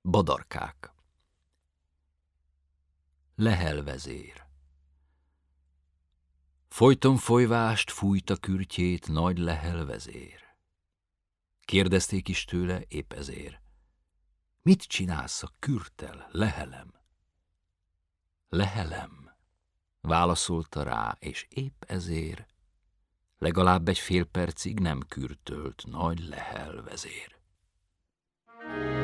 Badarkák. Lehel vezér. Folyton folyvást fújta kürtjét nagy Lehel vezér. Kérdezték is tőle épp ezért: mit csinálsz a kürttel, Lehelem? Lehelem, válaszolta rá, és épp ezért legalább egy fél percig nem kürtölt nagy Lehel vezér.